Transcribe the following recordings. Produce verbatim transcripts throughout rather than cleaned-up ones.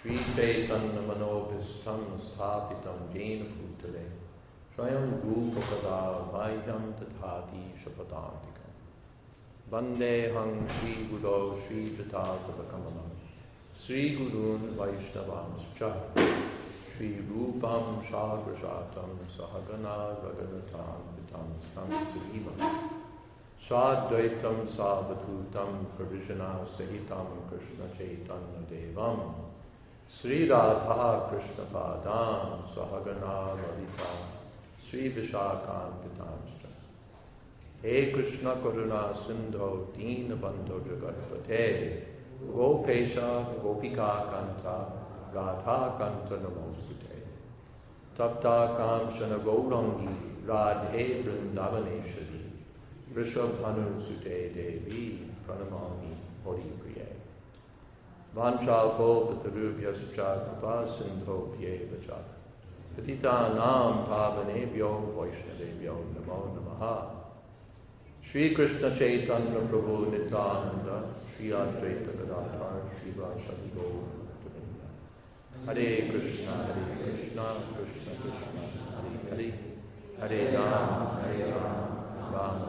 Shri Chaitanya Manobhistam Sthapitam Jena Bhutale Swayam Rupa Kada Vahyam Tathati Shapadantikam Vandeham Shri Guru Shri Jataka Kamalam Sri Gurun Vaishnavanscha Shri Rupam Shagrashatam Sahagana Raganatam Vitam Tam Sivam Sadvaitam Savadhutam Pravishana Sahitam Krishna Chaitanya Devam Sri Radha Krishna Padam Sahagana Lalita Sri Vishakhantitamscha He Krishna Karuna Sindho Dina Bandho Jagatpate Gopesha Gopika Kanta Radha Kanta Namostute Tapta Kamshana Gaurangi Radhe Vrindavaneshari Rishabhanu Sute Devi Pranamami Hori Priye Vanchal Patarubhyascha Kripa Sindho Pyevacha Patita Nam Pavanebhyo Vaishnavebhyo Namo Namaha Shri Krishna Chaitanya Prabhu Nityananda Shri Advaita Gadadhar Shri Vashadi Gaur Hare Krishna Hare Krishna Krishna Krishna Hare Hare Hare Rama Hare Rama Rama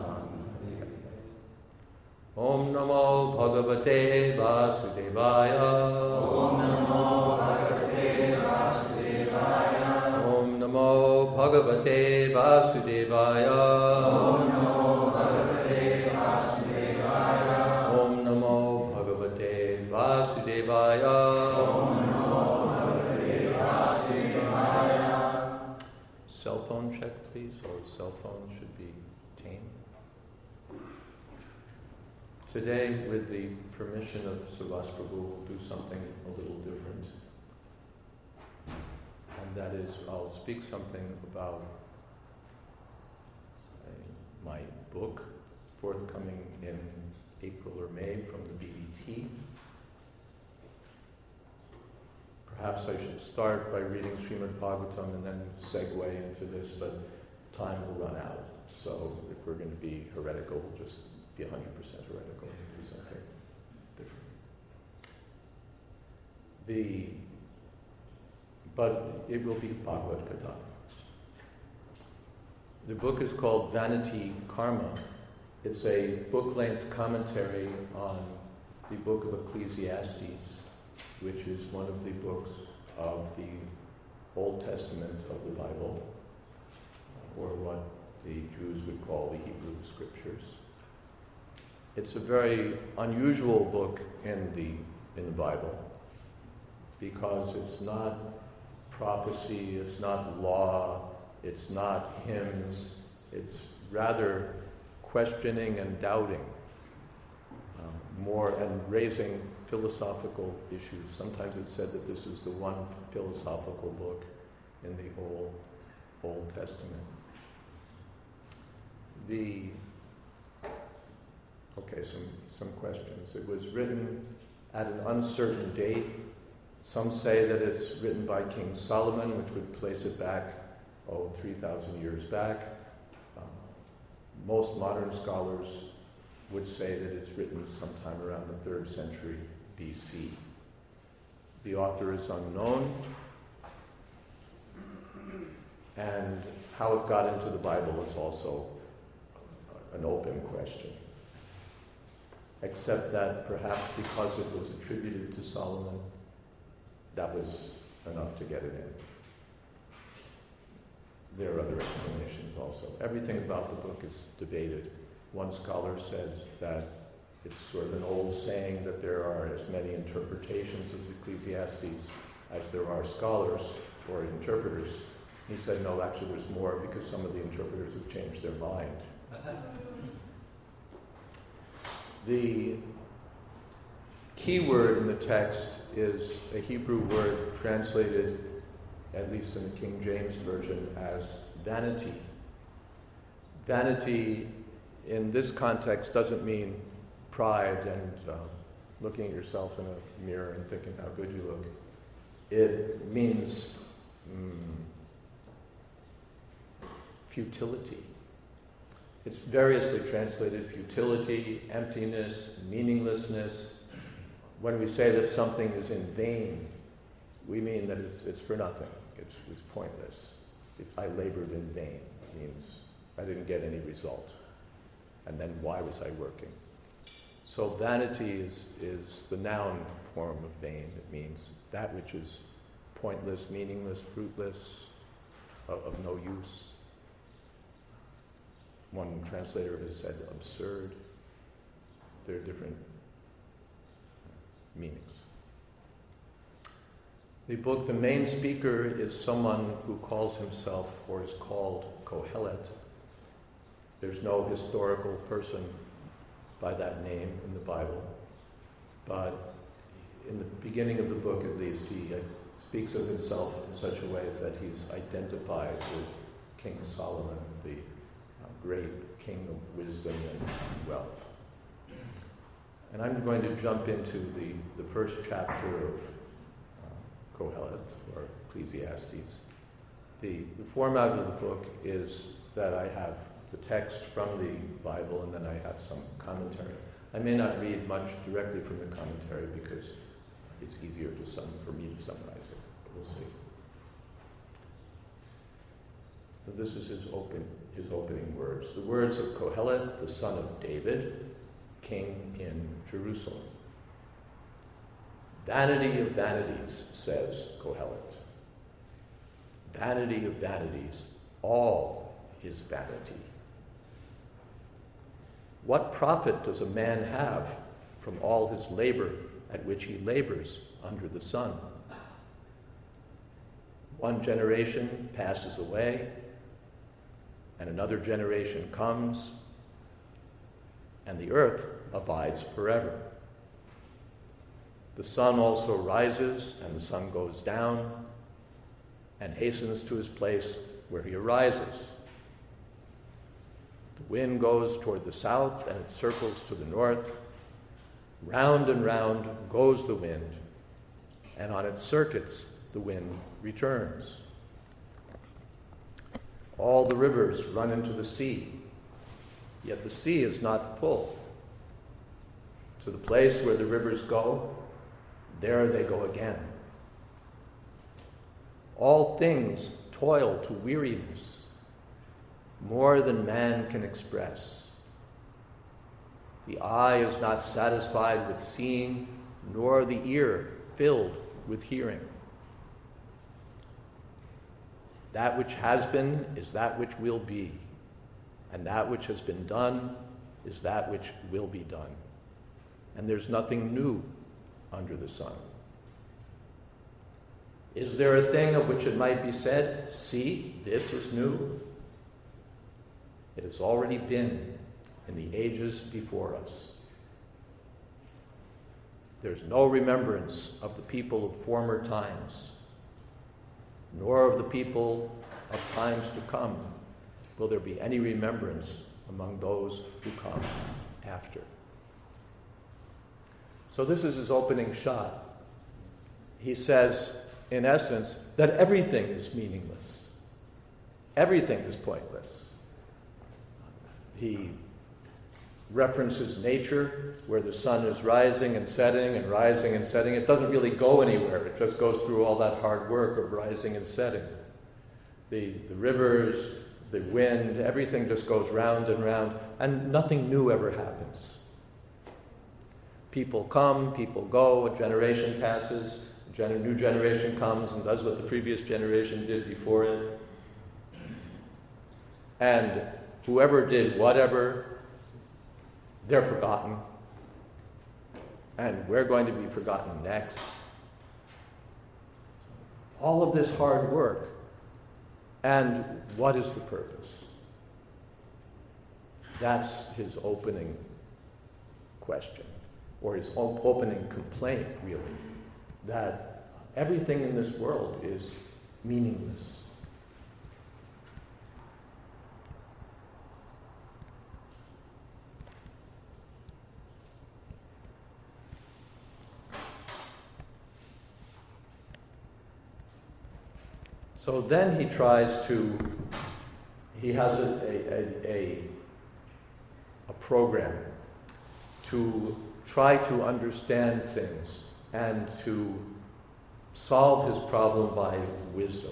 Om Namo Bhagavate Vasudevaya Om Namo Bhagavate Vasudevaya Om Namo Bhagavate Vasudevaya Om Namo Bhagavate Vasudevaya Om Namo Bhagavate Vasudevaya Om Namo Bhagavate Vasudevaya. Cell phone check, please, or cell phone should be tamed. Today, with the permission of Subhas Prabhu, we'll do something a little different. And that is, I'll speak something about uh, my book, forthcoming in April or May from the B B T. Perhaps I should start by reading Srimad Bhagavatam and then segue into this, but time will run out. So if we're going to be heretical, we'll just be one hundred percent heretical and do something different. The, but it will be Bhagavad Gita. The book is called Vanity Karma. It's a book-length commentary on the book of Ecclesiastes, which is one of the books of the Old Testament of the Bible, or what the Jews would call the Hebrew Scriptures. It's a very unusual book in the in the Bible because it's not prophecy, it's not law, it's not hymns, it's rather questioning and doubting, um, more and raising philosophical issues. Sometimes it's said that this is the one philosophical book in the whole Old Testament. The Okay, some, some questions. It was written at an uncertain date. Some say that it's written by King Solomon, which would place it back, oh, three thousand years back. Um, most modern scholars would say that it's written sometime around the third century B C. The author is unknown, and how it got into the Bible is also an open question. Except that perhaps because it was attributed to Solomon, that was enough to get it in. There are other explanations also. Everything about the book is debated. One scholar says that it's sort of an old saying that there are as many interpretations of Ecclesiastes as there are scholars or interpreters. He said, no, actually there's more because some of the interpreters have changed their mind. The key word in the text is a Hebrew word translated, at least in the King James Version, as vanity. Vanity in this context doesn't mean pride and uh, looking at yourself in a mirror and thinking how good you look. It means mm, futility. It's variously translated futility, emptiness, meaninglessness. When we say that something is in vain, we mean that it's, it's for nothing. It's, it's pointless. If I labored in vain, it means I didn't get any result. And then why was I working? So vanity is, is the noun form of vain. It means that which is pointless, meaningless, fruitless, of, of no use. One translator has said absurd. There are different meanings. The book, the main speaker is someone who calls himself or is called Kohelet. There's no historical person by that name in the Bible, but in the beginning of the book at least, he uh, speaks of himself in such a way as that he's identified with King Solomon, the uh, great king of wisdom and wealth. And I'm going to jump into the, the first chapter of uh, Kohelet, or Ecclesiastes. The, the format of the book is that I have the text from the Bible and then I have some commentary. I may not read much directly from the commentary because it's easier to sum, for me to summarize it. We'll see. So this is his, open, his opening words. The words of Kohelet, the son of David, king in Jerusalem. Vanity of vanities, says Kohelet. Vanity of vanities, all is vanity. What profit does a man have from all his labor at which he labors under the sun? One generation passes away, and another generation comes, and the earth abides forever. The sun also rises, and the sun goes down, and hastens to his place where he arises. The wind goes toward the south, and it circles to the north. Round and round goes the wind, and on its circuits the wind returns. All the rivers run into the sea, yet the sea is not full. To the place where the rivers go, there they go again. All things toil to weariness, more than man can express. The eye is not satisfied with seeing, nor the ear filled with hearing. That which has been is that which will be, and that which has been done is that which will be done. And there's nothing new under the sun. Is there a thing of which it might be said, see, this is new? It has already been in the ages before us. There's no remembrance of the people of former times, nor of the people of times to come will there be any remembrance among those who come after. So this is his opening shot. He says, in essence, that everything is meaningless. Everything is pointless. He references nature, where the sun is rising and setting and rising and setting. It doesn't really go anywhere. It just goes through all that hard work of rising and setting. The, the rivers, the wind, everything just goes round and round, and nothing new ever happens. People come, people go, a generation passes, a gener- new generation comes and does what the previous generation did before it. And whoever did whatever, they're forgotten. And we're going to be forgotten next. All of this hard work. And what is the purpose? That's his opening question, or his op- opening complaint, really, that everything in this world is meaningless. So then he tries to, he has a, a, a, a program to try to understand things and to solved his problem by wisdom.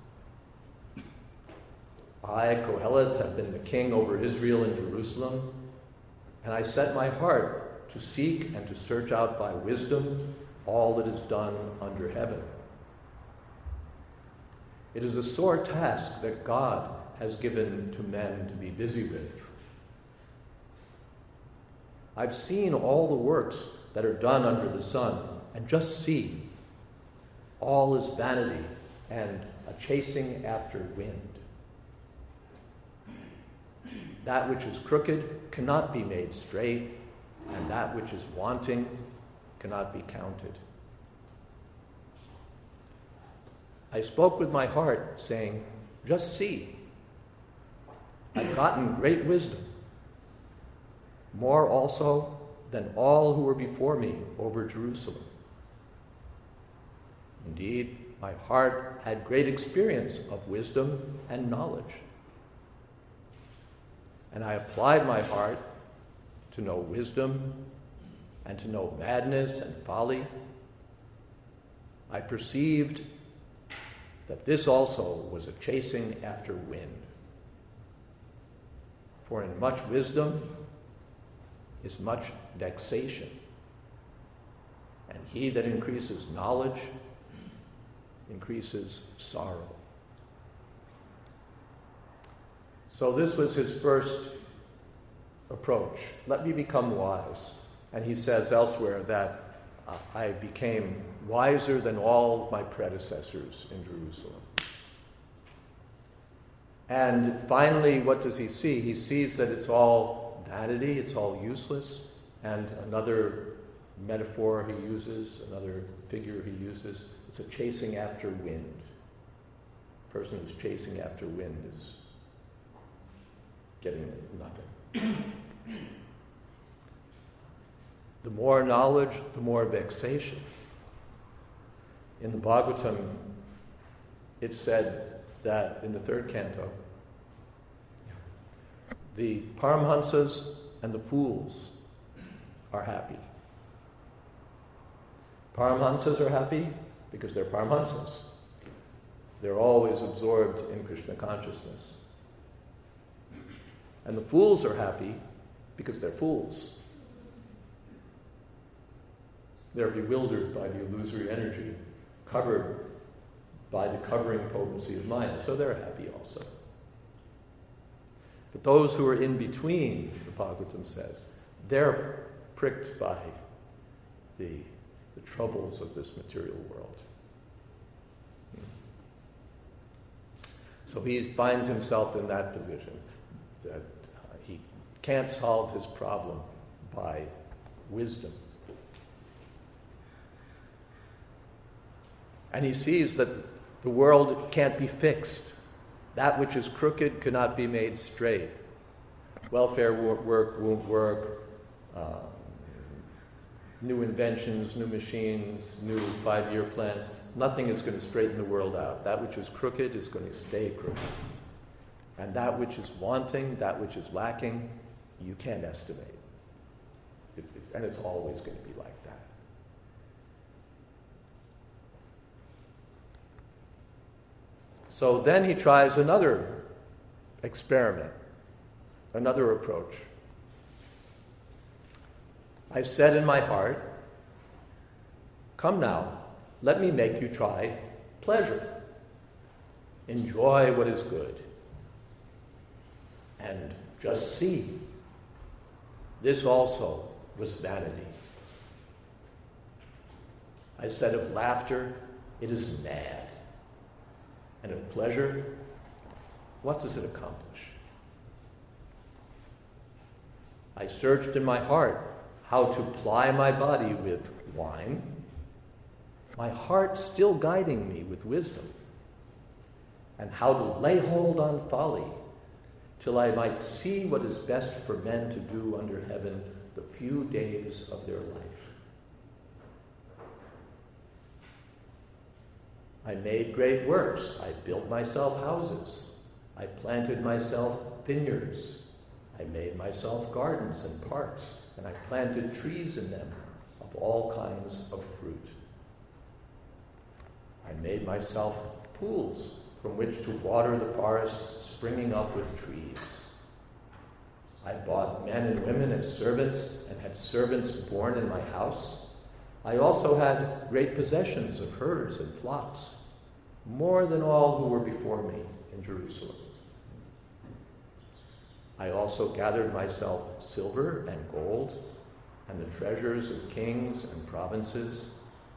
I, Kohelet, have been the king over Israel and Jerusalem, and I set my heart to seek and to search out by wisdom all that is done under heaven. It is a sore task that God has given to men to be busy with. I've seen all the works that are done under the sun, and just see, all is vanity and a chasing after wind. That which is crooked cannot be made straight, and that which is wanting cannot be counted. I spoke with my heart, saying, just see, I've gotten great wisdom, more also than all who were before me over Jerusalem. Indeed, my heart had great experience of wisdom and knowledge. And I applied my heart to know wisdom and to know madness and folly. I perceived that this also was a chasing after wind. For in much wisdom is much vexation, and he that increases knowledge increases sorrow. So this was his first approach. Let me become wise. And he says elsewhere that uh, I became wiser than all my predecessors in Jerusalem. And finally, what does he see? He sees that it's all vanity, it's all useless. And another metaphor he uses, another figure he uses, it's a chasing after wind. A person who's chasing after wind is getting nothing. The more knowledge, the more vexation. In the Bhagavatam, it's said that in the third canto, the Paramhansas and the fools are happy. Paramhansas are happy because they're Paramhansas. They're always absorbed in Krishna consciousness. And the fools are happy because they're fools. They're bewildered by the illusory energy, covered by the covering potency of Maya, so they're happy also. But those who are in between, the Bhagavatam says, they're pricked by the, the troubles of this material world. So he finds himself in that position, that uh, he can't solve his problem by wisdom. And he sees that the world can't be fixed. That which is crooked cannot be made straight. Welfare work won't work. Uh, new inventions, new machines, new five-year plans. Nothing is going to straighten the world out. That which is crooked is going to stay crooked. And that which is wanting, that which is lacking, you can't estimate. It, it, and it's always going to be like that. So then he tries another experiment, another approach. I said in my heart, come now, let me make you try pleasure. Enjoy what is good. And just see. This also was vanity. I said of laughter, it is mad. And of pleasure, what does it accomplish? I searched in my heart how to ply my body with wine, my heart still guiding me with wisdom, and how to lay hold on folly, till I might see what is best for men to do under heaven the few days of their life. I made great works. I built myself houses. I planted myself vineyards. I made myself gardens and parks, and I planted trees in them of all kinds of fruit. I made myself pools from which to water the forests springing up with trees. I bought men and women as servants and had servants born in my house. I also had great possessions of herds and flocks, more than all who were before me in Jerusalem. I also gathered myself silver and gold and the treasures of kings and provinces.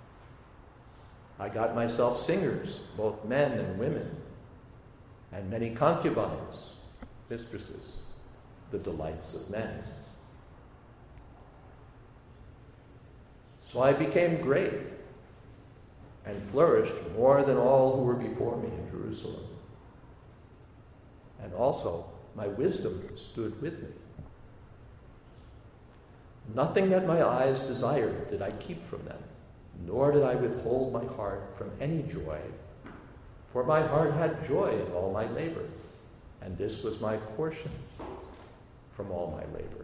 I got myself singers, both men and women, and many concubines, mistresses, the delights of men. So I became great and flourished more than all who were before me in Jerusalem. And also my wisdom stood with me. Nothing that my eyes desired did I keep from them, nor did I withhold my heart from any joy, for my heart had joy in all my labor, and this was my portion from all my labor.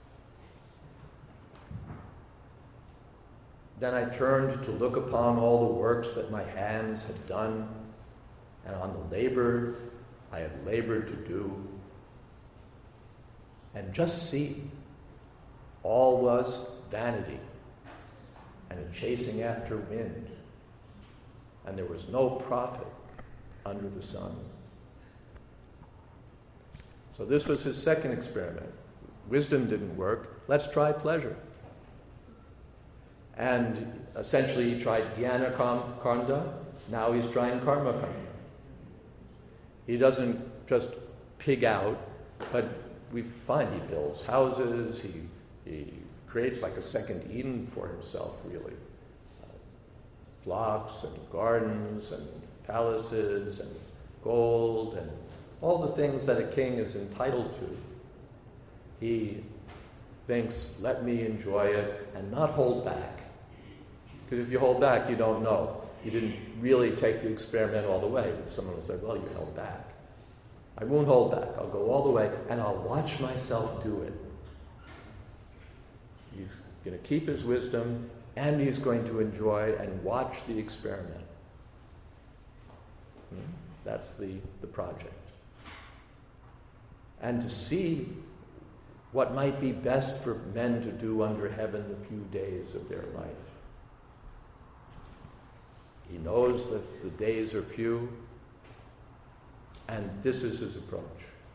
Then I turned to look upon all the works that my hands had done, and on the labor I had labored to do, and just see, all was vanity and a chasing after wind, and there was no profit under the sun. So this was his second experiment. Wisdom didn't work. Let's try pleasure. And essentially he tried jnana kanda. Now he's trying karma kanda. He doesn't just pig out, but we find he builds houses, he, he creates like a second Eden for himself, really. Uh, flocks and gardens and palaces and gold and all the things that a king is entitled to. He thinks, let me enjoy it and not hold back. Because if you hold back, you don't know. You didn't really take the experiment all the way. Someone will say, well, you held back. I won't hold back. I'll go all the way and I'll watch myself do it. He's going to keep his wisdom and he's going to enjoy and watch the experiment. Hmm? That's the, the project. And to see what might be best for men to do under heaven the few days of their life. He knows that the days are few, and this is his approach.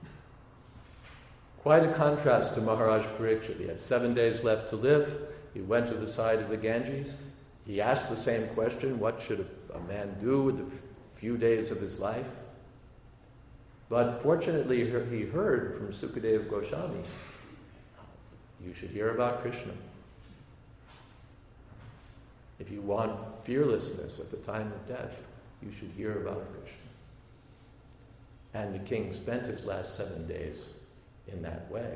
Quite a contrast to Maharaj Parikshit. He had seven days left to live. He went to the side of the Ganges. He asked the same question, what should a, a man do with the few days of his life? But fortunately, he heard from Sukadeva Goswami, you should hear about Krishna. If you want fearlessness at the time of death, you should hear about Krishna. And the king spent his last seven days in that way.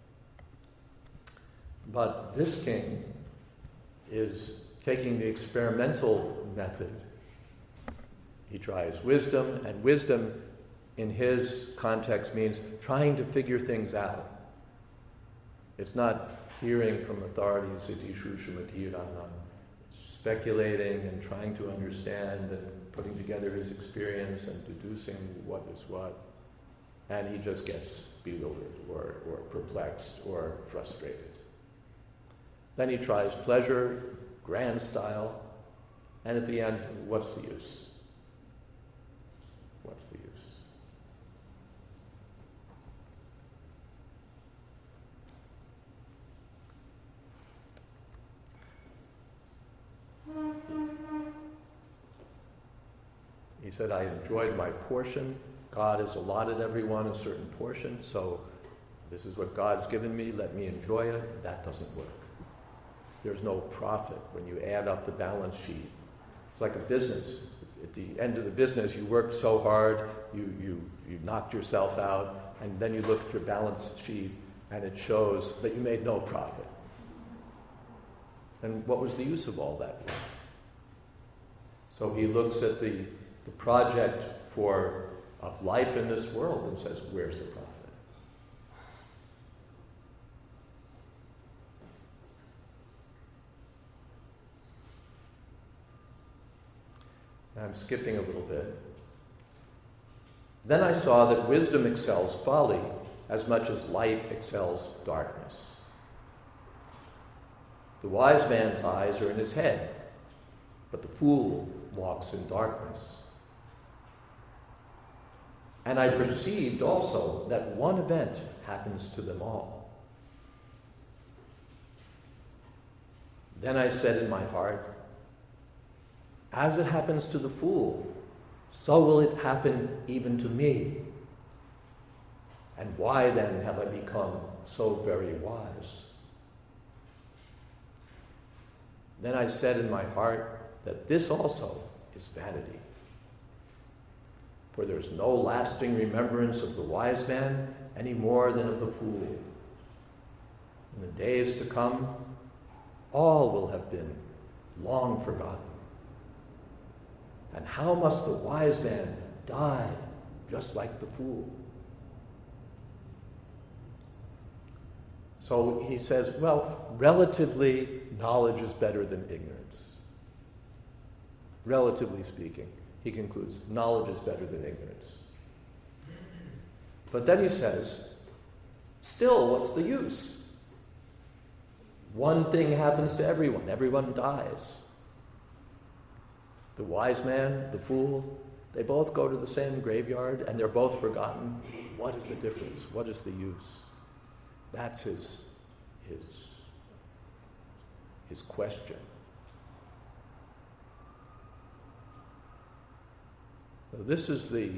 But this king is taking the experimental method. He tries wisdom, and wisdom in his context means trying to figure things out. It's not hearing from authorities, it's speculating and trying to understand and putting together his experience and deducing what is what. And he just gets bewildered or, or perplexed or frustrated. Then he tries pleasure, grand style, and at the end, what's the use? What's the use? He said, I enjoyed my portion. God has allotted everyone a certain portion, so this is what God's given me, let me enjoy it. That doesn't work. There's no profit when you add up the balance sheet. It's like a business. At the end of the business, you worked so hard, you, you, you knocked yourself out, and then you look at your balance sheet, and it shows that you made no profit. And what was the use of all that work? So he looks at the, the project for of life in this world and says, where's the profit? I'm skipping a little bit. Then I saw that wisdom excels folly as much as light excels darkness. The wise man's eyes are in his head, but the fool walks in darkness. And I perceived also that one event happens to them all. Then I said in my heart, as it happens to the fool, so will it happen even to me. And why then have I become so very wise? Then I said in my heart that this also is vanity. For there is no lasting remembrance of the wise man any more than of the fool. In the days to come, all will have been long forgotten. And how must the wise man die just like the fool? So he says, well, relatively, knowledge is better than ignorance. Relatively speaking, he concludes, knowledge is better than ignorance. But then he says, still, what's the use? One thing happens to everyone. Everyone dies. The wise man, the fool, they both go to the same graveyard and they're both forgotten. What is the difference? What is the use? That's his, his, his question. So this is the,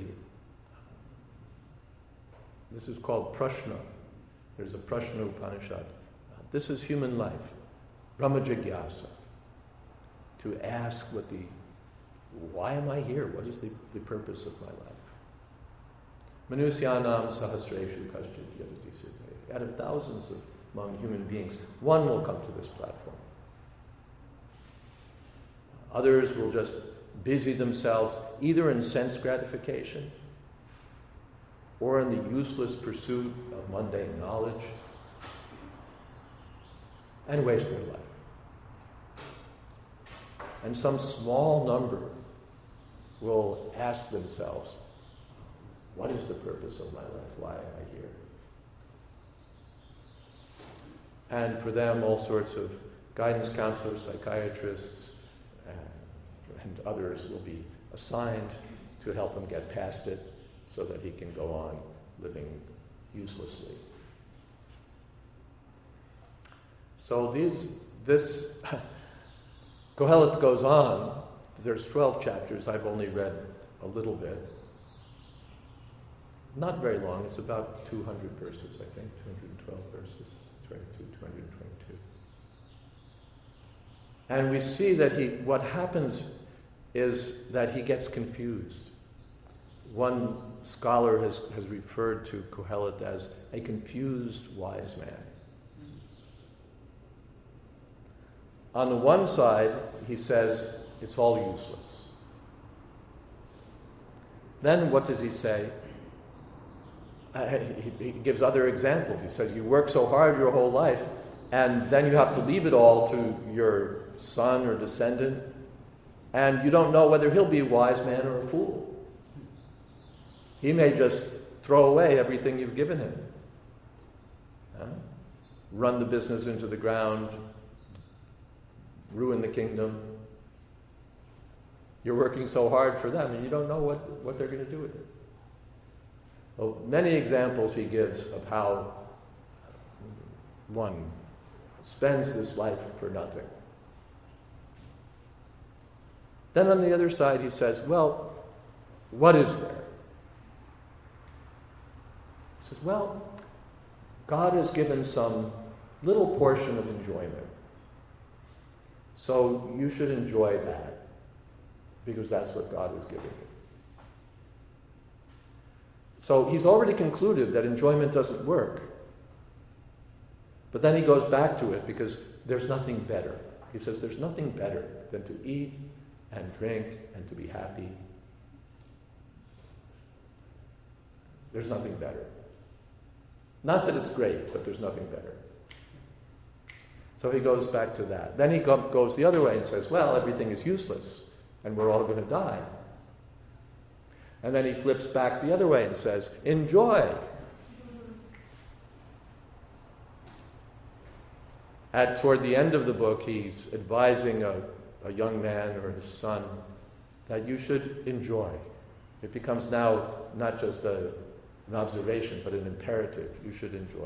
this is called Prashna. There's a Prashna Upanishad. This is human life, Brahma Jigyasa. To ask what the, why am I here? What is the, the purpose of my life? Manusyanam sahasreshu kaschit yadati siddhe. Out of thousands of among human beings, one will come to this platform. Others will just busy themselves either in sense gratification or in the useless pursuit of mundane knowledge and waste their life. And some small number will ask themselves, what is the purpose of my life? Why am I here? And for them, all sorts of guidance counselors, psychiatrists, and, and others will be assigned to help him get past it so that he can go on living uselessly. So these, this, Kohelet goes on. There's twelve chapters. I've only read a little bit. Not very long. It's about two hundred verses, I think, two hundred twelve verses. twenty-two, two hundred twenty-two. And we see that he, what happens is that he gets confused. One scholar has, has referred to Kohelet as a confused wise man. On the one side, he says, it's all useless. Then what does he say? Uh, he, he gives other examples. He says, you work so hard your whole life, and then you have to leave it all to your son or descendant, and you don't know whether he'll be a wise man or a fool. He may just throw away everything you've given him. Huh? Run the business into the ground, ruin the kingdom. You're working so hard for them, and you don't know what, what they're going to do with it. Well, many examples he gives of how one spends this life for nothing. Then on the other side he says, well, what is there? He says, well, God has given some little portion of enjoyment. So you should enjoy that, because that's what God has given you. So he's already concluded that enjoyment doesn't work. But then he goes back to it because there's nothing better. He says there's nothing better than to eat and drink and to be happy. There's nothing better. Not that it's great, but there's nothing better. So he goes back to that. Then he go- goes the other way and says, well, everything is useless. and we're all going to die. And then he flips back the other way and says, enjoy. At toward the end of the book, he's advising a, a young man or his son that you should enjoy. It becomes now not just a, an observation, but an imperative. You should enjoy.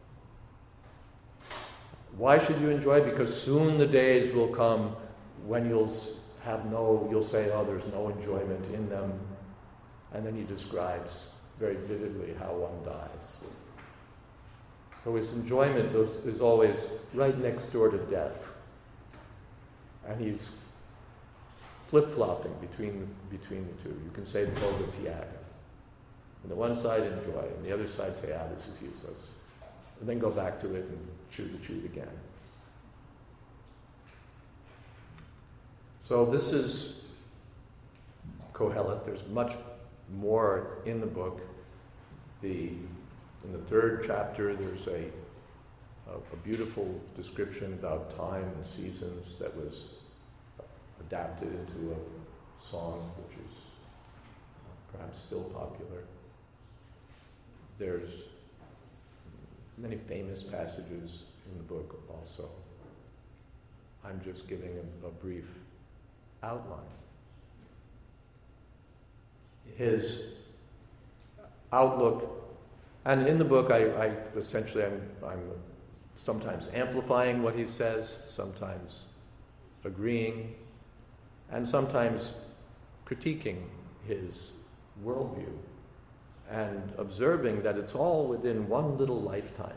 Why should you enjoy? Because soon the days will come when you'll have no, you'll say, oh, there's no enjoyment in them. And then he describes very vividly how one dies. So his enjoyment is, is always right next door to death. And he's flip-flopping between, between the two. You can say the Bhoga Tyaga. On the one side, enjoy. And the other side, say, ah, this is useless. And then go back to it and chew the chewed again. So this is Kohelet. There's much more in the book. The, in the third chapter, there's a, a, a beautiful description about time and seasons that was adapted into a song which is perhaps still popular. There's many famous passages in the book also. I'm just giving a, a brief outline. His outlook, and in the book I, I essentially I'm, I'm sometimes amplifying what he says, sometimes agreeing, and sometimes critiquing his worldview and observing that it's all within one little lifetime.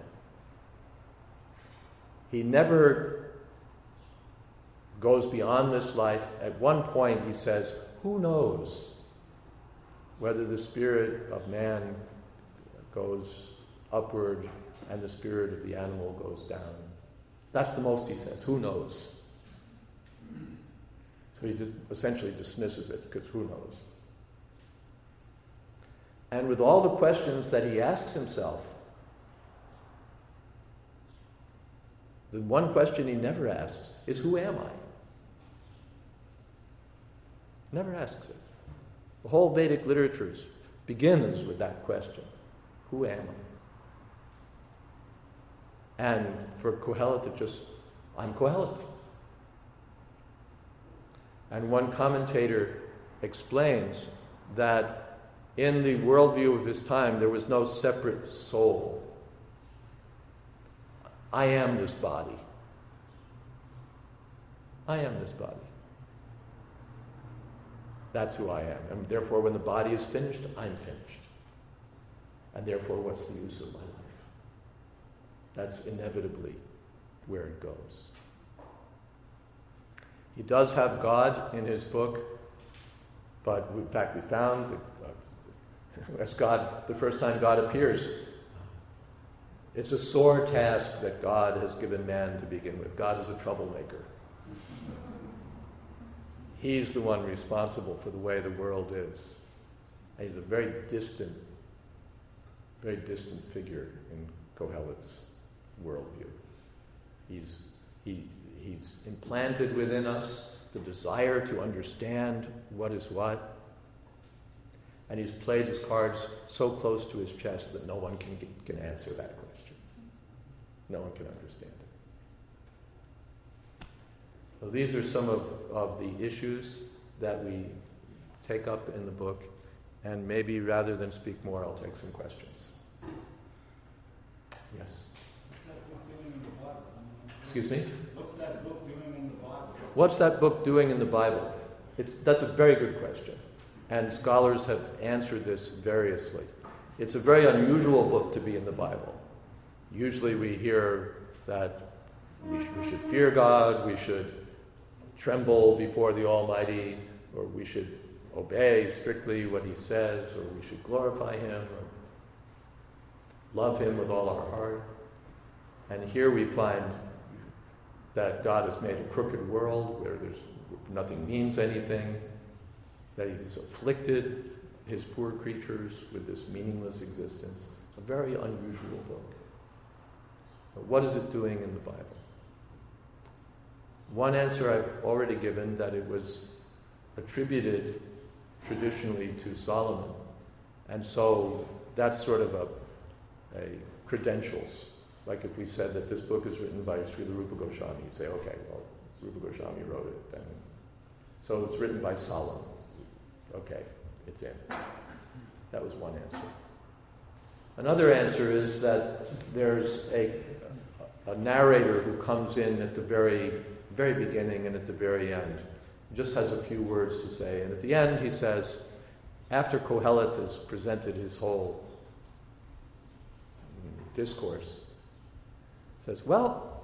He never goes beyond this life. At one point he says, who knows whether the spirit of man goes upward and the spirit of the animal goes down. That's the most he says, who knows? So he just essentially dismisses it, because who knows? And with all the questions that he asks himself, the one question he never asks is, who am I? Never asks it. The whole Vedic literature begins with that question. Who am I? And for Kohelet, it just, I'm Kohelet. And one commentator explains that in the worldview of his time, there was no separate soul. I am this body. I am this body. That's who I am. And therefore, when the body is finished, I'm finished. And therefore, what's the use of my life? That's inevitably where it goes. He does have God in his book, but in fact, we found that uh, as God, the first time God appears, it's a sore task that God has given man to begin with. God is a troublemaker. He's the one responsible for the way the world is. And he's a very distant, very distant figure in Kohelet's worldview. He's, he, he's implanted within us the desire to understand what is what, and he's played his cards so close to his chest that no one can, can answer that question. No one can understand it. So these are some of, of the issues that we take up in the book, and maybe rather than speak more, I'll take some questions. Yes? What's that book doing in the Bible? Excuse me? What's that book doing in the Bible? What's that book doing in the Bible? It's, that's a very good question, and scholars have answered this variously. It's a very unusual book to be in the Bible. Usually we hear that we, sh- we should fear God, we should tremble before the Almighty, or we should obey strictly what he says, or we should glorify him, or love him with all our heart. And here we find that God has made a crooked world where there's nothing means anything, that he's afflicted his poor creatures with this meaningless existence. A very unusual book. But what is it doing in the Bible? One answer I've already given, that it was attributed traditionally to Solomon. And so that's sort of a, a credentials. Like if we said that this book is written by Srila Rupa Goswami, you'd say, okay, well, Rupa Goswami wrote it. And so it's written by Solomon. Okay, it's in. That was one answer. Another answer is that there's a, a narrator who comes in at the very, very beginning and at the very end. He just has a few words to say. And at the end he says, after Kohelet has presented his whole discourse, says, well,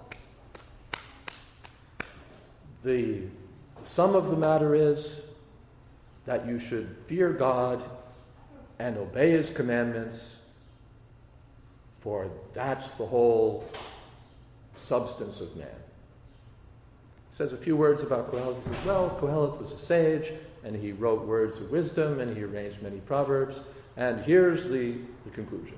the sum of the matter is that you should fear God and obey His commandments, for that's the whole substance of man. He says a few words about Kohelet. He says, well, Kohelet was a sage, and he wrote words of wisdom, and he arranged many proverbs, and here's the, the conclusion.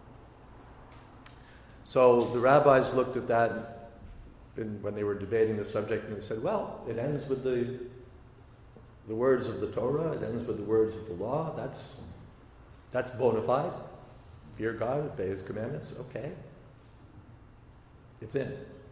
So the rabbis looked at that in, when they were debating the subject, and they said, well, it ends with the, the words of the Torah, it ends with the words of the law, that's, that's bona fide. Fear God, obey His commandments, okay. It's in.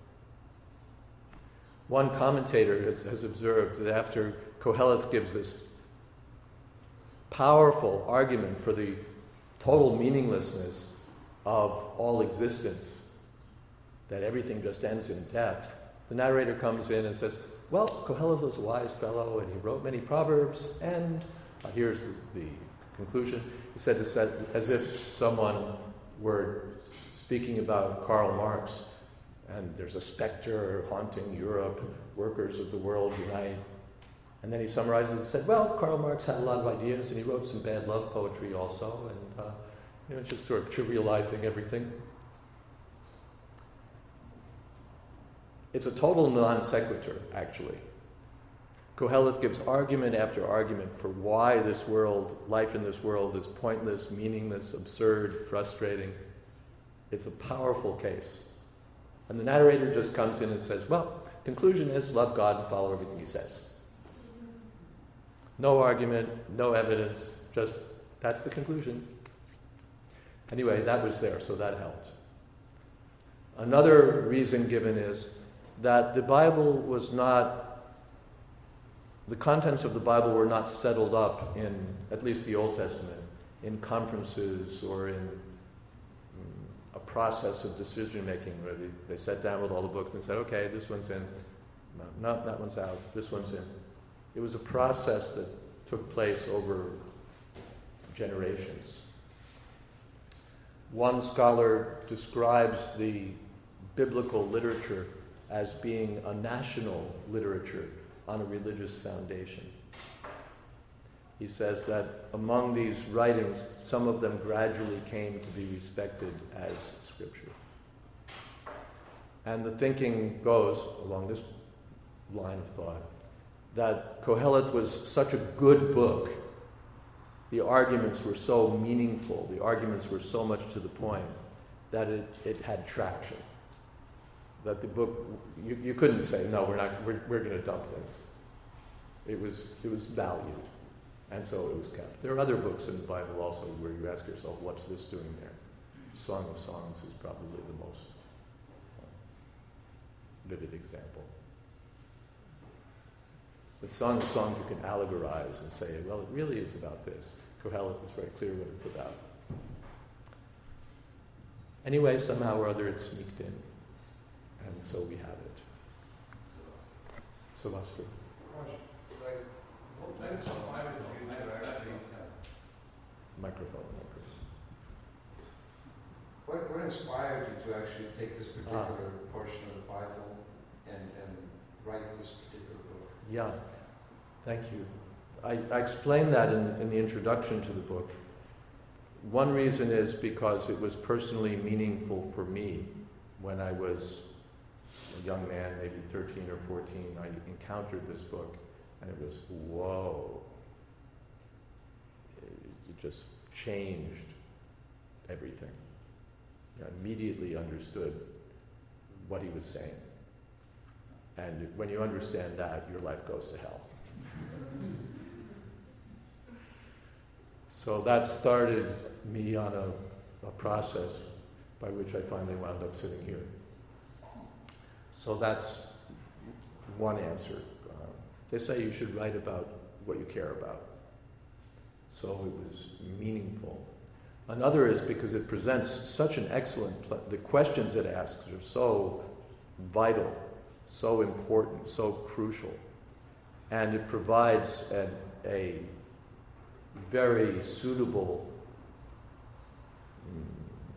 One commentator has, has observed that after Kohelet gives this powerful argument for the total meaninglessness of all existence, that everything just ends in death, the narrator comes in and says, well, Kohelet was a wise fellow and he wrote many proverbs, and uh, here's the, the conclusion. He said this as if someone were speaking about Karl Marx, and there's a specter haunting Europe, workers of the world unite. And then he summarizes and said, well, Karl Marx had a lot of ideas, and he wrote some bad love poetry also, and uh, you know, just sort of trivializing everything. It's a total non sequitur, actually. Kohelet gives argument after argument for why this world, life in this world, is pointless, meaningless, absurd, frustrating. It's a powerful case. And the narrator just comes in and says, well, conclusion is love God and follow everything He says. No argument, no evidence, just that's the conclusion. Anyway, that was there, so that helped. Another reason given is that the Bible was not, the contents of the Bible were not settled up in, at least the Old Testament, in conferences or in a process of decision making where they, they sat down with all the books and said, okay, this one's in, no, no, that one's out, this one's in. It was a process that took place over generations. One scholar describes the biblical literature as being a national literature on a religious foundation. He says that among these writings, some of them gradually came to be respected as scripture. And the thinking goes along this line of thought, that Kohelet was such a good book, the arguments were so meaningful, the arguments were so much to the point, that it, it had traction. That the book, you, you couldn't say, no, we're not, we're, we're going to dump this. It was, it was valued, and so it was kept. There are other books in the Bible also where you ask yourself, what's this doing there? Song of Songs is probably the most uh, vivid example. But Song of Songs you can allegorize and say, well, it really is about this. Kohelet is very clear what it's about. Anyway, somehow or other it sneaked in. And so we have it. Sylvester. Microphone. What, what inspired you to actually take this particular ah. portion of the Bible and, and write this particular book? Yeah, thank you. I, I explained that in, in the introduction to the book. One reason is because it was personally meaningful for me when I was a young man, maybe thirteen or fourteen. I encountered this book, and it was, whoa. It, it just changed everything. I immediately understood what he was saying. And when you understand that, your life goes to hell. So that started me on a, a process by which I finally wound up sitting here. So that's one answer. Uh, they say you should write about what you care about. So it was meaningful. Another is because it presents such an excellent, pl- the questions it asks are so vital, so important, so crucial. And it provides a, a very suitable mm,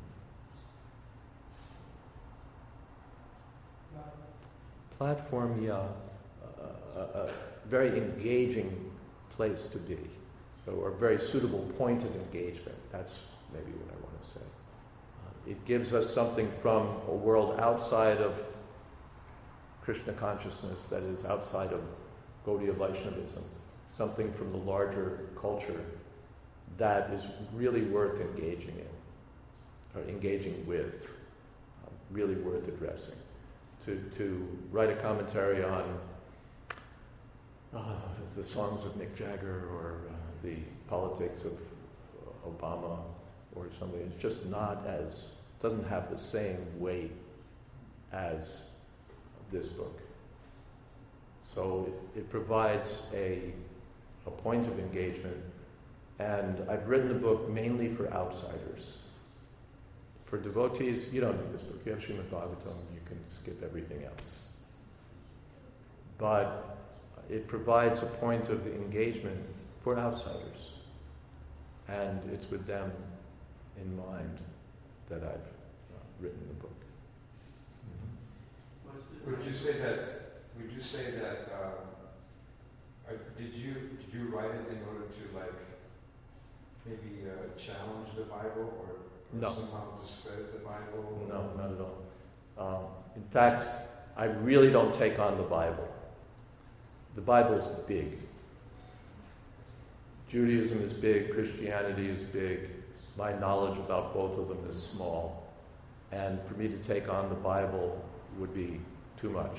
platform, yeah, a, a, a very engaging place to be, or a very suitable point of engagement. That's maybe what I want to say. Uh, it gives us something from a world outside of Krishna consciousness, that is outside of Gaudiya Vaishnavism, something from the larger culture that is really worth engaging in, or engaging with, uh, really worth addressing. To, to write a commentary on uh, the songs of Mick Jagger or uh, the politics of Obama or something, it's just not as, doesn't have the same weight as this book. So it, it provides a, a point of engagement, and I've written the book mainly for outsiders. For devotees, you don't need this book. You have Srimad Bhagavatam, you can skip everything else. But it provides a point of engagement for outsiders. And it's with them in mind that I've uh, written the book. Mm-hmm. Would you say that, would you say that, um, uh, did you, did you write it in order to like, maybe uh, challenge the Bible or No. somehow discredit the Bible? No, not at all. Um, in fact, I really don't take on the Bible. The Bible's big. Judaism is big, Christianity is big. My knowledge about both of them is small. And for me to take on the Bible would be too much.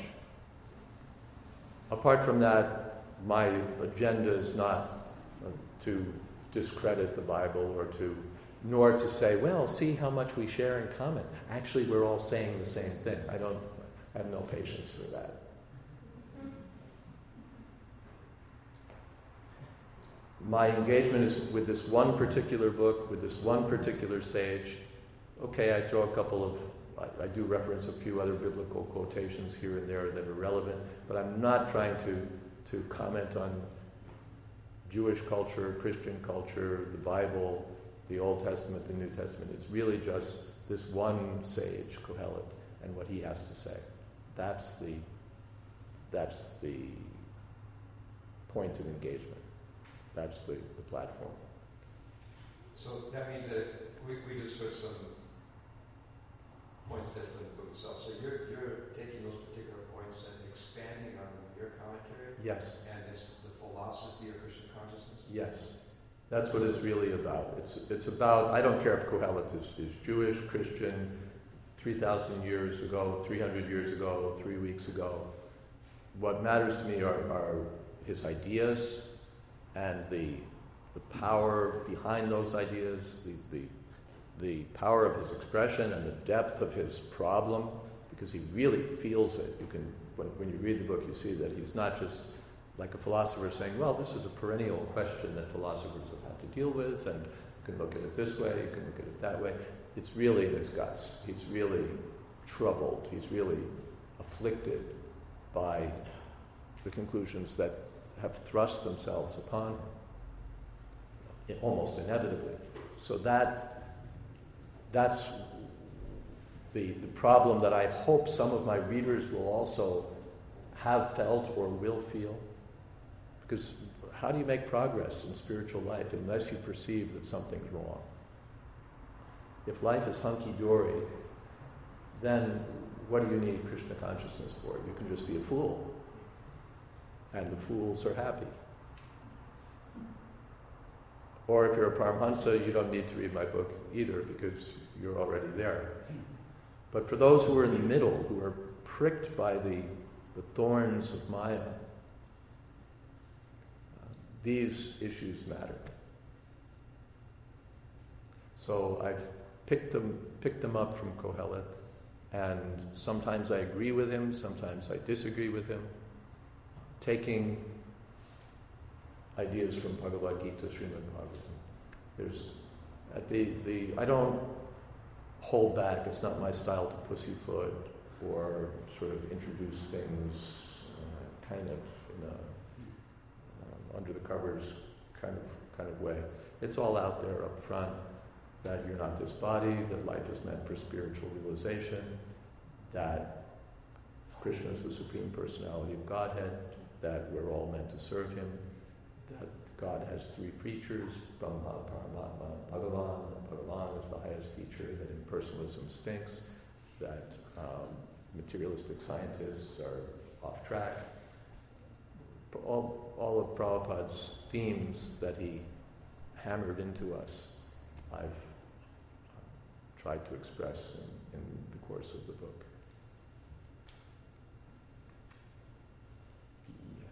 Apart from that, my agenda is not uh, to discredit the Bible or to nor to say, well, see how much we share in common. Actually, we're all saying the same thing. I don't I have no patience for that. My engagement is with this one particular book, with this one particular sage. Okay, I throw a couple of, I, I do reference a few other biblical quotations here and there that are relevant, but I'm not trying to, to comment on Jewish culture, Christian culture, the Bible, the Old Testament, the New Testament. It's really just this one sage, Kohelet, and what he has to say. That's the, that's the point of engagement. That's the, the platform. So that means that if we, we just put some points that from the book itself. So you're, you're taking those particular points and expanding on your commentary? Yes. And it's the philosophy of Christian consciousness? Yes. That's what it's really about. It's it's about, I don't care if Kohelet is, is Jewish, Christian, three thousand years ago, three hundred years ago, three weeks ago. What matters to me are, are his ideas and the, the power behind those ideas, the, the, the power of his expression and the depth of his problem, because he really feels it. You can, when, when you read the book, you see that he's not just like a philosopher saying, well, this is a perennial question that philosophers have had to deal with, and you can look at it this way, you can look at it that way. It's really in his guts. He's really troubled. He's really afflicted by the conclusions that have thrust themselves upon him, almost inevitably. So that that's the, the problem that I hope some of my readers will also have felt or will feel. Because how do you make progress in spiritual life unless you perceive that something's wrong? If life is hunky-dory, then what do you need Krishna consciousness for? You can just be a fool. And the fools are happy. Or if you're a Paramhansa, you don't need to read my book either, because you're already there. But for those who are in the middle, who are pricked by the, the thorns of Maya, uh, these issues matter. So I've picked them, picked them up from Kohelet, and sometimes I agree with him, sometimes I disagree with him, taking ideas from Bhagavad Gita, Srimad Bhagavatam. There's, at the, the, I don't hold back, it's not my style to pussyfoot or sort of introduce things uh, kind of in a um, under the covers kind of kind of way. It's all out there up front, that you're not this body, that life is meant for spiritual realization, that Krishna is the Supreme Personality of Godhead, that we're all meant to serve Him, that God has three features, Brahma, Paramatma, Bhagavan. Bhagavan is the highest feature, that impersonalism stinks, that um, materialistic scientists are off track. All, all of Prabhupada's themes that he hammered into us, I've tried to express in, in the course of the book. Yes.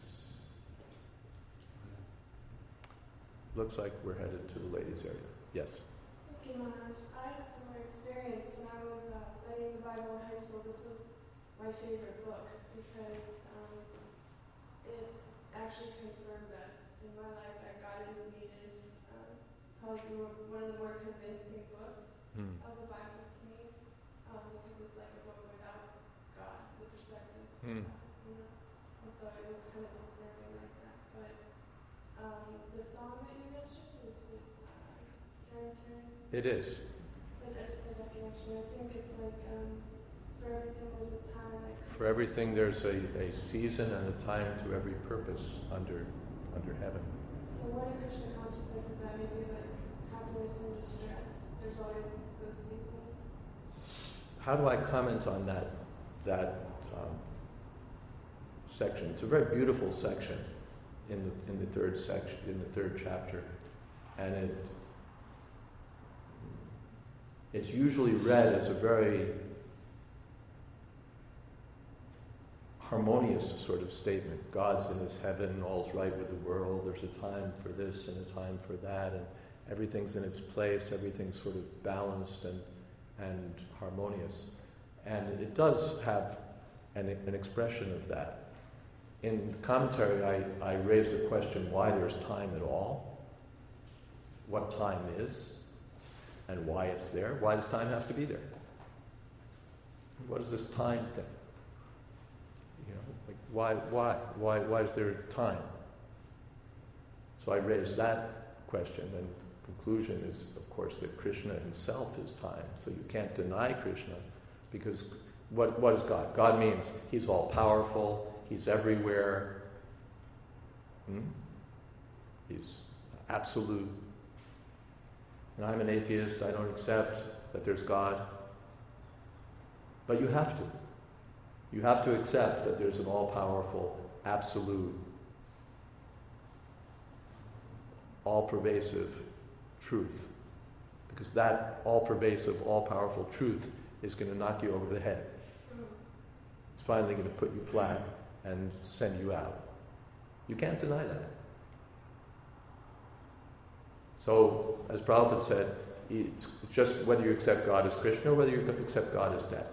Looks like we're headed to the ladies' area. Yes. Thank you, Maharaj. I had a similar experience when I was uh, studying the Bible in high school. This was my favorite book because um, it actually confirmed that in my life that God is needed. Um, probably one of the more convincing books Hmm. of the Bible to me, um, because it's like a book without God, the perspective. Hmm. You know? And so it was kind of disturbing like that. But um, the song that you mentioned, is it uh, Turn, Turn? It is. But it's the definition. I think it's like um, for everything there's a time. Like For everything there's a, a season and a time to every purpose under under heaven. So what in Krishna consciousness is that maybe like happiness and distress? There's always those seasons. How do I comment on that that um, section? It's a very beautiful section in the in the third section in the third chapter, and it it's usually read as a very harmonious sort of statement. God's in His heaven, all's right with the world. There's a time for this and a time for that, and everything's in its place. Everything's sort of balanced and and harmonious, and it does have an, an expression of that. In commentary, I, I raise the question why there's time at all, what time is, and why it's there. Why does time have to be there? What is this time thing? You know, like why, why, why, why is there time? So I raise that question, and the conclusion is, of course, that Krishna Himself is time. So you can't deny Krishna, because what, what is God? God means He's all powerful. He's everywhere. Hmm? He's absolute. And I'm an atheist. I don't accept that there's God. But you have to. You have to accept that there's an all-powerful, absolute, all-pervasive truth. Because that all-pervasive, all-powerful truth is going to knock you over the head. It's finally going to put you flat and send you out. You can't deny that. So, as Prabhupada said, it's just whether you accept God as Krishna or whether you accept God as death.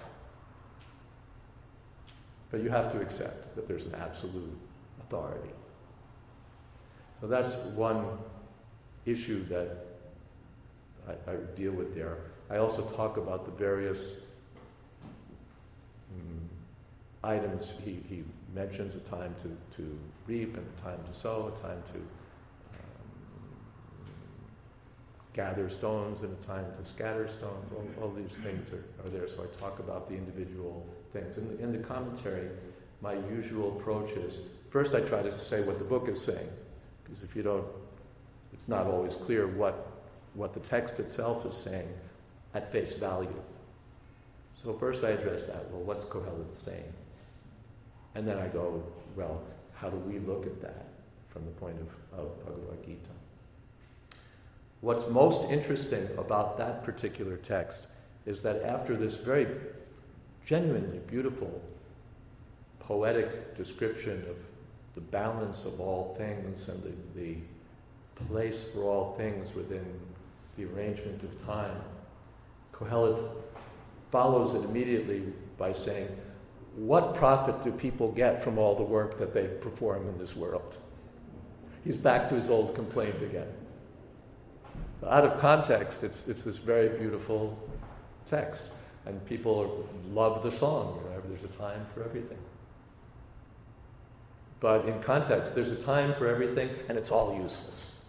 But you have to accept that there's an absolute authority. So that's one issue that I, I deal with there. I also talk about the various um, items. He, he mentions a time to, to reap and a time to sow, a time to um, gather stones and a time to scatter stones. All, all these things are, are there. So I talk about the individual things. In the, in the commentary, my usual approach is, first I try to say what the book is saying, because if you don't, it's not always clear what, what the text itself is saying at face value. So first I address that, well, what's Kohelet saying? And then I go, well, how do we look at that from the point of, of Bhagavad Gita? What's most interesting about that particular text is that after this very genuinely beautiful poetic description of the balance of all things and the, the place for all things within the arrangement of time, Kohelet follows it immediately by saying, what profit do people get from all the work that they perform in this world? He's back to his old complaint again. Out of context, it's, it's this very beautiful text. And people love the song, you know, there's a time for everything. But in context, there's a time for everything, and it's all useless.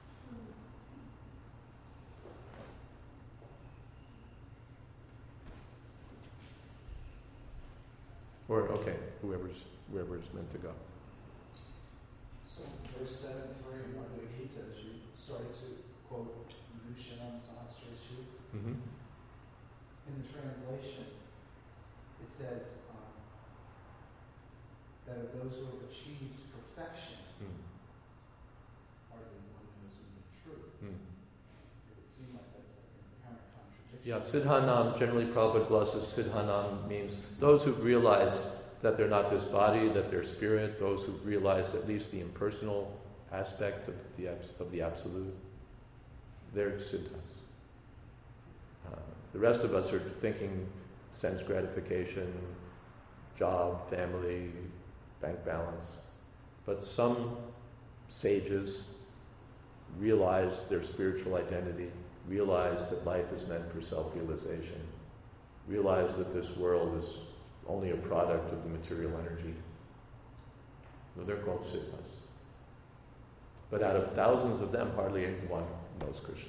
Or, okay, whoever's, whoever's meant to go. So, verse seven three in Bhagavad Gita, as you started to quote, Yushanam Sahasrashu, Mm-hmm. in the translation, it says um, that of those who have achieved perfection, Mm. hardly one knows of the truth. Mm. It would seem like that's like an apparent contradiction. Yeah, Siddhanam, generally Prabhupada blesses Siddhanam means those who realize that they're not this body, that they're spirit, those who realize at least the impersonal aspect of the, abs- of the absolute, they're siddhas. Uh, the rest of us are thinking sense gratification, job, family, bank balance. But some sages realize their spiritual identity, realize that life is meant for self-realization, realize that this world is only a product of the material energy. So they're called siddhas. But out of thousands of them, hardly anyone knows Krishna.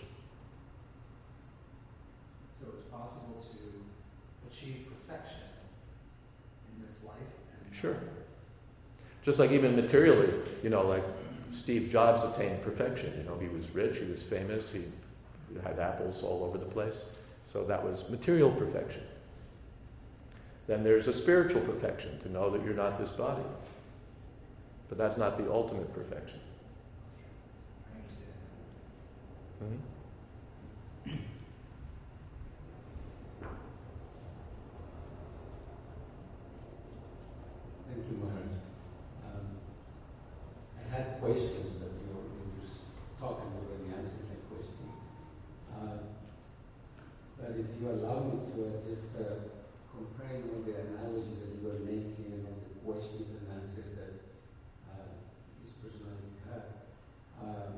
So it's possible to achieve perfection in this life. And Sure. Just like even materially, you know, like Steve Jobs attained perfection. You know, he was rich, he was famous, he had apples all over the place. So that was material perfection. Then there's a spiritual perfection, to know that you're not this body. But that's not the ultimate perfection. I understand. Mm-hmm. Thank you, Maharaj. Um, I had questions that you were you were talking already answered that question. Uh, but if you allow me to uh, just uh, comparing all the analogies that you were making and all the questions and answers that uh, this personality had, uh,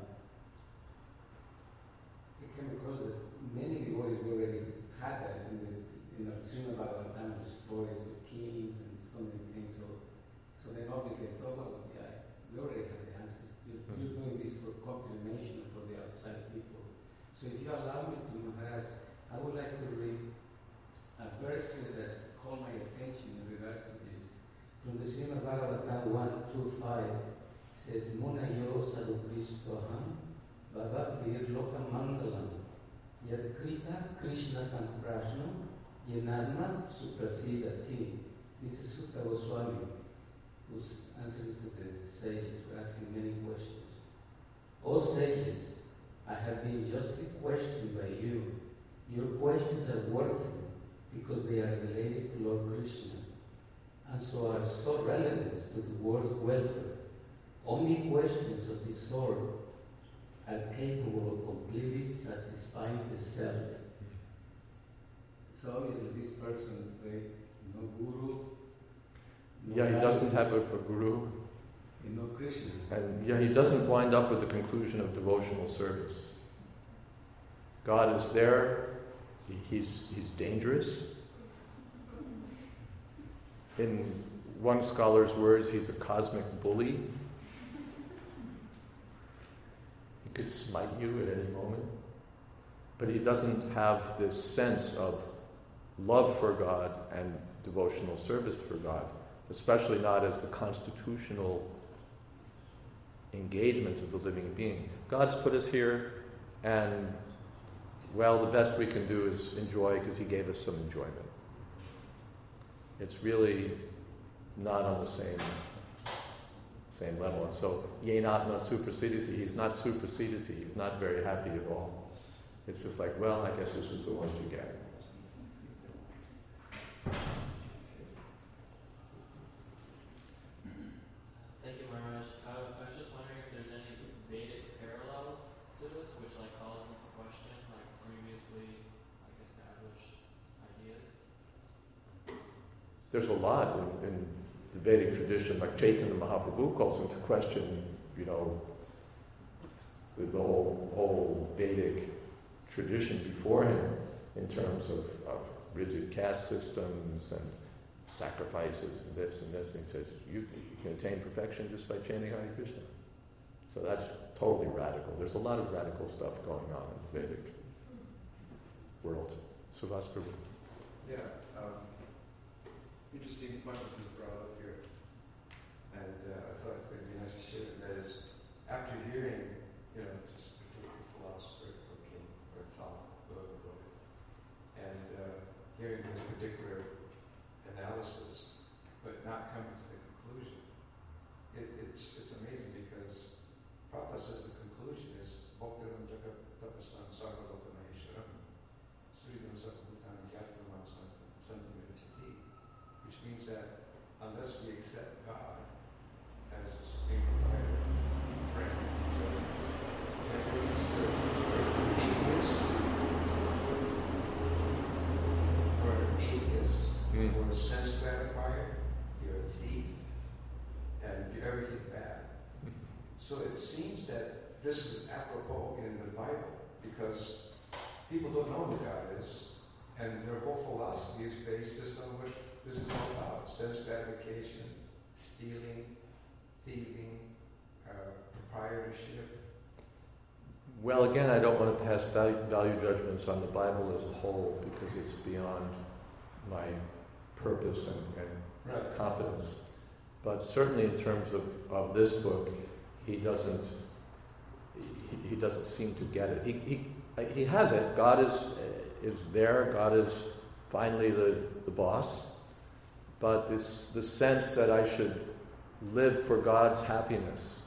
it came across that many devotees already had that in the you know Srimad Bhagavatam, the stories of kings and so many things. So, so then obviously I thought, well, yeah, we already have the answer. You're, you're doing this for confirmation for the outside people. So if you allow me to, Maharaj, I would like to read a verse that called my attention in regards to this. From the Srimad Bhagavatam one two five, it says, Munayo sadhu Kristoham Bhagavad Loka Mangalam Yad Krita Krishna Samprashnam Yanarma Suprasidati. This is Sutta Goswami, who's answering to the sages for asking many questions. O sages, I have been justly questioned by you. Your questions are worthy because they are related to Lord Krishna and so are so relevant to the world's welfare. Only questions of this sort are capable of completely satisfying the self. So obviously this person, right, no guru, no Yeah, he guide, doesn't have a, a guru. no Krishna. And yeah, he doesn't wind up with the conclusion of devotional service. God is there. He, he's, he's dangerous. In one scholar's words, he's a cosmic bully. He could smite you at any moment. But he doesn't have this sense of love for God and devotional service for God, especially not as the constitutional engagement of the living being. God's put us here, and, well, the best we can do is enjoy because he gave us some enjoyment. It's really not on the same same level. And so, yenatma supersediti, he's not supersediti, he's not very happy at all. It's just like, well, I guess this is the one you get. Thank you, Maharaj. Uh, I was just wondering if there's any Vedic parallels to this, which like calls into question previously like established ideas? There's a lot in, in the Vedic tradition, like Chaitanya Mahaprabhu calls into question, you know, the, the whole, whole Vedic tradition before him in terms of, of rigid caste systems and sacrifices and this and this. And he says, you, you can attain perfection just by chanting Hare Krishna. So that's totally radical. There's a lot of radical stuff going on in the Vedic world. Suvas Prabhu. Yeah, um, interesting point that you brought up here. And uh, I thought it would be nice to share that is, after hearing, you know, just particular philosopher or king or Solomon, whoever wrote it, and uh, hearing his particular analysis, but not coming to the conclusion, it, it's, it's amazing because Prabhupada says the conclusion is Bhaktiram Jagat Tapasam Sarvaloka Maheshwaram Sridham Sakabhutam Gyatramam Santamirichati, which means that unless we accept God as a supreme provider, friend, teacher, then we're either an atheist, or an atheist, Mm. or a sense gratifier, you're a thief, and you're everything bad. So it seems that this is apropos in the Bible because people don't know who God is, and their whole philosophy is based just on what this is all about: sense gratification, stealing, thieving, uh, proprietorship. Well, again, I don't want to pass value, value judgments on the Bible as a whole because it's beyond my purpose and, and Right. competence. But certainly in terms of, of this book, he doesn't he, he doesn't seem to get it. He, he, he has it. God is is there. God is finally the, the boss. But this the sense that I should live for God's happiness,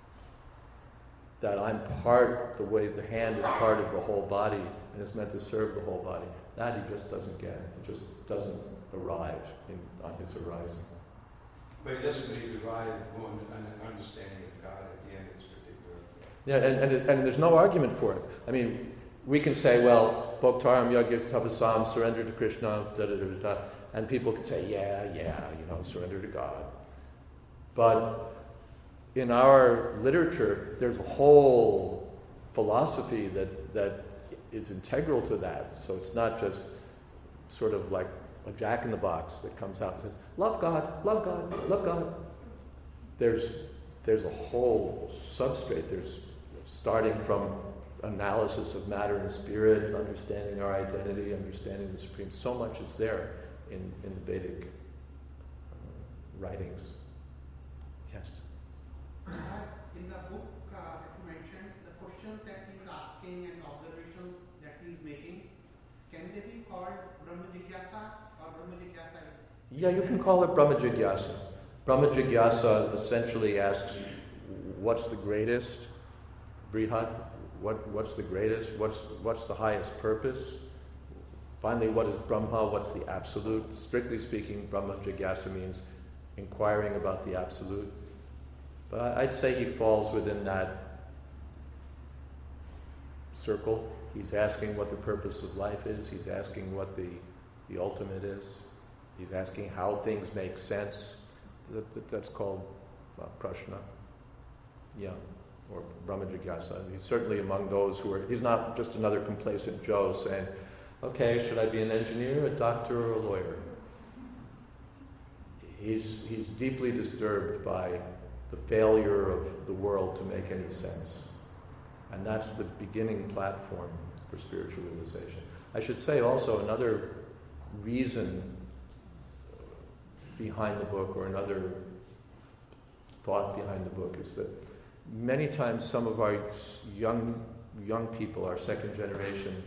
that I'm part, the way the hand is part of the whole body and is meant to serve the whole body, that he just doesn't get. It just doesn't arrive in, on his horizon. But it doesn't really derive one an understanding of God at the end of this particular. Yeah, and, and, it, and there's no argument for it. I mean, we can say, well, Bhaktaram Yajna Tapasam, surrender to Krishna, da da da da da, and people can say, yeah, yeah, you know, surrender to God. But in our literature, there's a whole philosophy that, that is integral to that. So it's not just sort of like a jack-in-the-box that comes out and says, love God, love God, love God. There's, there's a whole substrate. There's starting from analysis of matter and spirit, understanding our identity, understanding the Supreme. So much is there in, in the Vedic uh, writings. Yes? In the book, uh, you mentioned the questions that he's asking and observations that he's making, can they be called Brahma Jigyasa or Brahma Jigyasa is? Yeah, you can call it Brahma Jigyasa. Brahma Jigyasa essentially asks, what's the greatest? Brihad, what, what's the greatest? What's, what's the highest purpose? Finally, what is Brahma? What's the absolute? Strictly speaking, Brahma Jigyasa means inquiring about the absolute. But I, I'd say he falls within that circle. He's asking what the purpose of life is. He's asking what the, the ultimate is. He's asking how things make sense. That, that, that's called uh, prashna. Yeah, or Brahma Jigyasa. He's certainly among those who are, he's not just another complacent Joe saying, okay, should I be an engineer, a doctor, or a lawyer? He's, he's deeply disturbed by the failure of the world to make any sense. And that's the beginning platform for spiritual realization. I should say also another reason behind the book, or another thought behind the book, is that many times some of our young young people, our second generation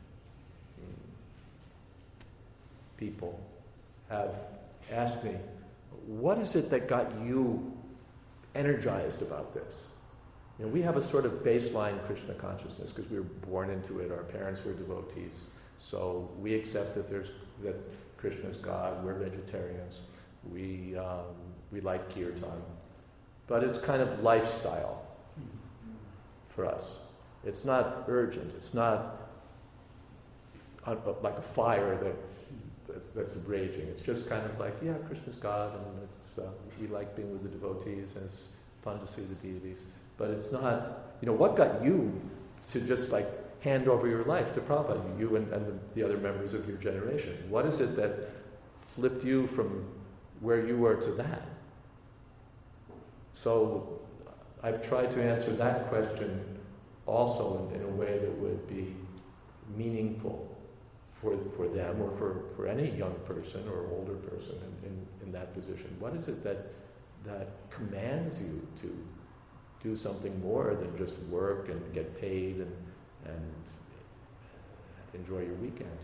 people, have asked me, what is it that got you energized about this? You know, we have a sort of baseline Krishna consciousness because we were born into it. Our parents were devotees, so we accept that there's that Krishna is God. We're vegetarians. We um, we like kirtan, but it's kind of lifestyle for us. It's not urgent. It's not uh, like a fire that that's, that's raging. It's just kind of like, yeah, Krishna's God, and it's, uh, we like being with the devotees, and it's fun to see the deities. But it's not, you know, what got you to just like hand over your life to Prabhupada, you and, and the, the other members of your generation? What is it that flipped you from where you were to that? So I've tried to answer that question also in, in a way that would be meaningful for for them or for, for any young person or older person in, in, in that position. What is it that that commands you to do something more than just work and get paid and and enjoy your weekend?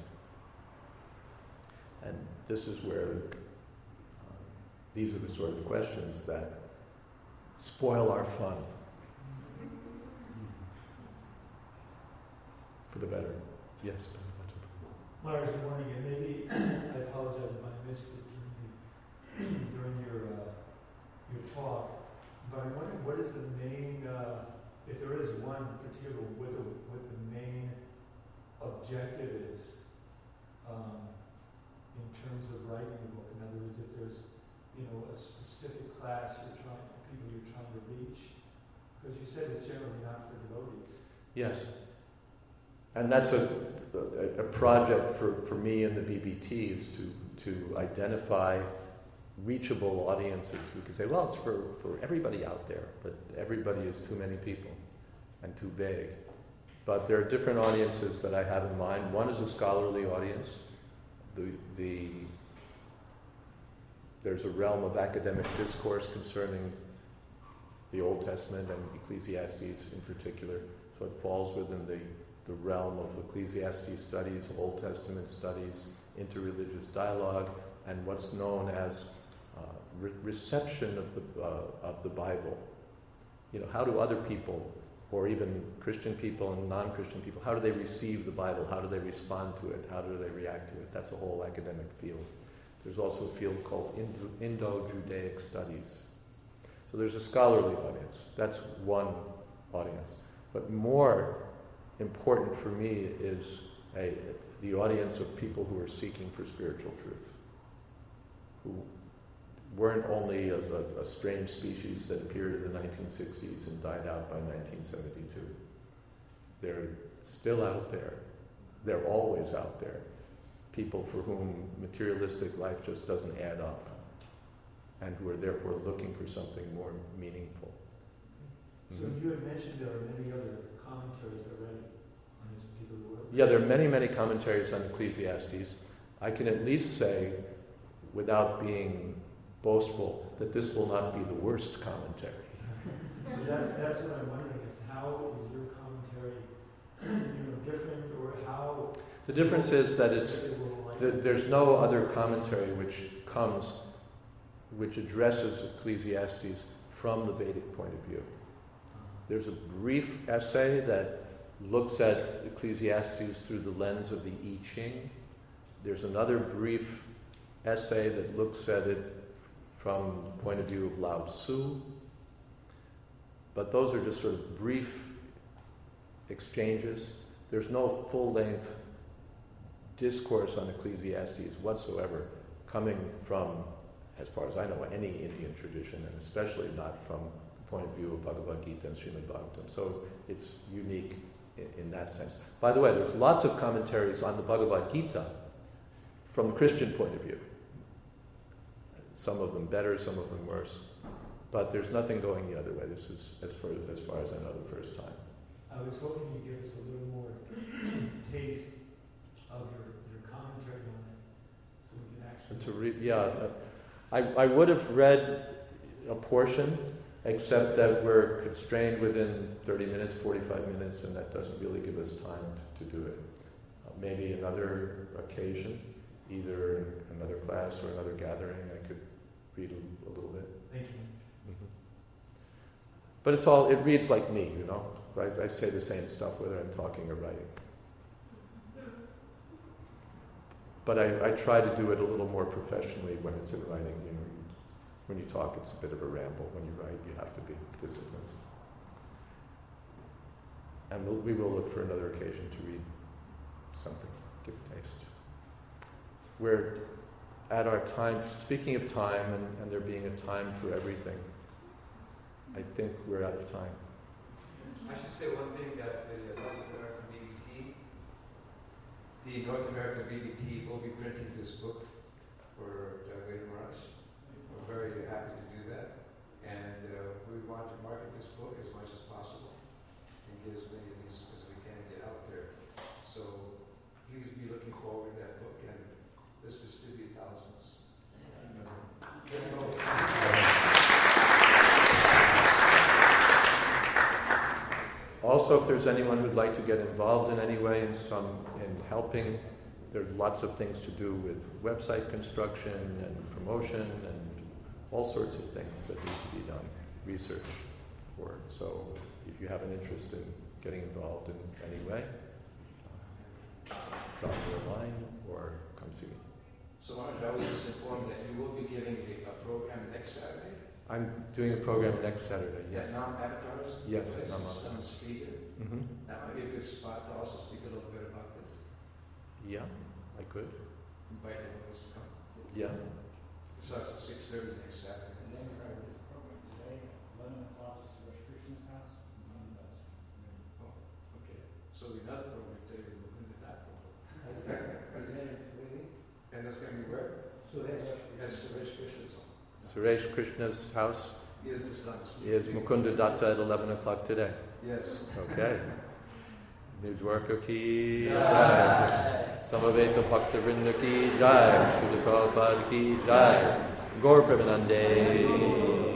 And this is where um, these are the sort of questions that spoil our fun for the better. Yes. Well, I was wondering, and maybe I apologize if I missed it during, the, during your uh, your talk, but I'm wondering what is the main, uh, if there is one particular, what the what the main objective is um, in terms of writing a book. In other words, if there's you know a specific class you're trying, people you're trying to reach, because you said it's generally not for devotees. Yes. And that's a, a, a project for, for me and the B B T is to, to identify reachable audiences. We can say, well, it's for, for everybody out there, but everybody is too many people and too vague. But there are different audiences that I have in mind. One is a scholarly audience. The, the, there's a realm of academic discourse concerning the Old Testament and Ecclesiastes in particular. So it falls within the the realm of Ecclesiastes studies, Old Testament studies, interreligious dialogue, and what's known as uh, re- reception of the uh, of the Bible. You know, how do other people, or even Christian people and non-Christian people, how do they receive the Bible? How do they respond to it? How do they react to it? That's a whole academic field. There's also a field called Indo- Indo-Judaic studies. So there's a scholarly audience. That's one audience. But more important for me is a, the audience of people who are seeking for spiritual truth, who weren't only a, a, a strange species that appeared in the nineteen sixties and died out by nineteen seventy-two. They're still out there. They're always out there. People for whom materialistic life just doesn't add up, and who are therefore looking for something more meaningful. So Mm-hmm. you had mentioned there are many other commentaries already on this particular work. Yeah, there are many, many commentaries on Ecclesiastes. I can at least say, without being boastful, that this will not be the worst commentary. that, that's what I'm wondering, is how is your commentary you know, different, or how... The difference is that it's that there's no other commentary which comes, which addresses Ecclesiastes from the Vedic point of view. There's a brief essay that looks at Ecclesiastes through the lens of the I Ching. There's another brief essay that looks at it from the point of view of Lao Tzu. But those are just sort of brief exchanges. There's no full-length discourse on Ecclesiastes whatsoever coming from, as far as I know, any Indian tradition, and especially not from the point of view of Bhagavad Gita and Srimad Bhagavatam. So it's unique in, in that sense. By the way, there's lots of commentaries on the Bhagavad Gita from the Christian point of view. Some of them better, some of them worse. But there's nothing going the other way. This is, as far as, far as I know, the first time. I was hoping you'd give us a little more taste of your, your commentary on it, so we can actually... To read, yeah, I, I would have read a portion, except that we're constrained within thirty minutes, forty-five minutes, and that doesn't really give us time to, to do it. Uh, maybe another occasion, either in another class or another gathering, I could read a, a little bit. Thank you. Mm-hmm. But it's all, it reads like me, you know. I, I say the same stuff whether I'm talking or writing. But I, I try to do it a little more professionally when it's in writing. You know, when you talk, it's a bit of a ramble. When you write, you have to be disciplined. And we'll, we will look for another occasion to read something. give taste. We're at our time, speaking of time and, and there being a time for everything, I think we're out of time. I should say one thing, that the North American B B T, the North American B B T will be printing this book for Jagadish Maharaj. We're very happy to do that. And uh, we want to market this book as much as possible and get as many of these as we can get out there. So please be looking forward to that book, and this distribute thousands. Also, if there's anyone who'd like to get involved in any way in some in helping, there's lots of things to do with website construction and promotion and all sorts of things that need to be done, research for it. So if you have an interest in getting involved in any way, uh, drop me a line or come see me. So Maharaj, I was just informed that you will be giving a, a program next Saturday. I'm doing a program next Saturday, yes. At Nam Avatars? Yes, Place at Nam of some speaker. Mm-hmm. That might be a good spot to also speak a little bit about this. Yeah, I could. Invite everyone to come. Yeah. So it's at six thirty next Saturday. The name of this program today, eleven o'clock is Suresh Krishna's house. Oh, okay. So another program today, we'll look into that program. And that's going to be where? That's Suresh Krishna's home. Suresh Krishna's house He is just on the street. is Mukunda Datta at eleven o'clock today. Yes. Okay. Nidwarka ki jai. Samaveta Bhakta Vrinda ki jai. Srila Prabhupada ki jai. Gaur Premanande.